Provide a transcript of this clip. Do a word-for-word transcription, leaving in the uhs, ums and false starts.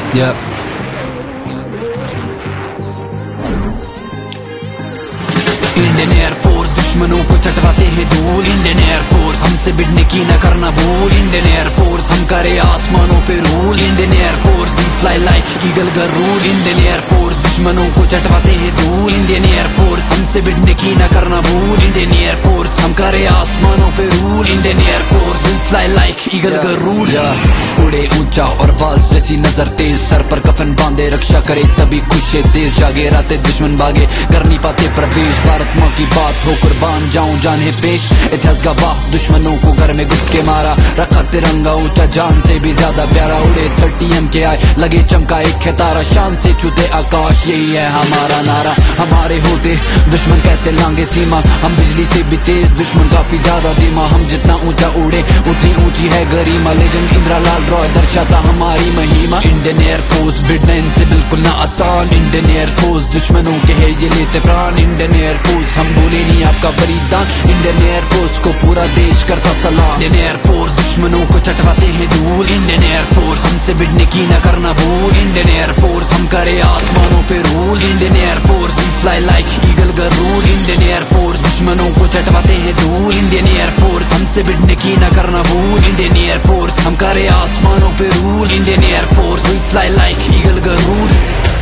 Yeah. Indian air force दुश्मनों को चटवाते हैं धूल। इंडियन एयरफोर्स हमसे भिड़ने की न करना भूल। इंडियन एयरफोर्स हम करे आसमानों पे rule. Indian air force fly like eagle गरूर। इंडियन एयरफोर्स दुश्मनों को चटवाते हैं धूल। इंडियन एयरफोर्स हमसे भिड़ने की न करना भूल। इंडियन एयरफोर्स हम करे आसमानों पे rule. Indian air force fly like eagle गरूर। उड़े ऊंचा और बाज जैसी नजर तेज, सर पर कफन बांधे रक्षा करे तभी खुशे देश जागे। राते दुश्मन भागे कर नहीं पाते प्रवेश। भारत माँ की बात हो कुर्बान जाऊं जाने पेश। इतिहास गवाह दुश्मनों को घर में घुस के मारा। रखा तिरंगा ऊंचा जान से भी ज्यादा प्यारा। उड़े थर्टी एम के आए लगे चमका एक खतारा। शान से छूते आकाश यही है हमारा नारा। हमारे होते दुश्मन कैसे लांगे सीमा। हम बिजली से भी तेज दुश्मन काफी ज्यादा धीमा। हम जितना ऊंचा उड़े उतनी ऊंची है गरिमा। लेजेंड इंदिरा लाल रॉय दर्शाता हमारी महिमा। इंडियन एयरफोर्स भिड़ना इनसे बिल्कुल ना आसान। इंडियन एयरफोर्स दुश्मनों के है ये लेते प्राण। इंडियन एयरफोर्स हम बोले नहीं आपका बलिदान। इंडियन एयरफोर्स को पूरा देश करता सलाम। इंडियन एयरफोर्स दुश्मनों को चटवाते हैं धूल। इंडियन एयरफोर्स हमसे भिड़ने की न करना भूल। इंडियन एयरफोर्स हम करे आसमानों पे rule. Indian air force fly like eagle गरूर। इंडियन एयरफोर्स दुश्मनों को चटवाते हैं धूल। इंडियन एयरफोर्स हमसे भिड़ने की न करना भूल। इंडियन एयरफोर्स हम करे आसमानों पे rule. Indian air force fly like eagle गरूर।